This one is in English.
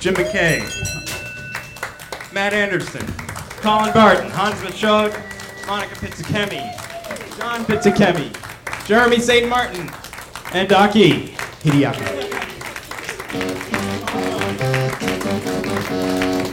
Jim McKay, Matt Anderson, Colin Barton, Hans Machog, Monica Pizzichemi, John Pizzichemi, Jeremy St. Martin, and Aki Hideaki.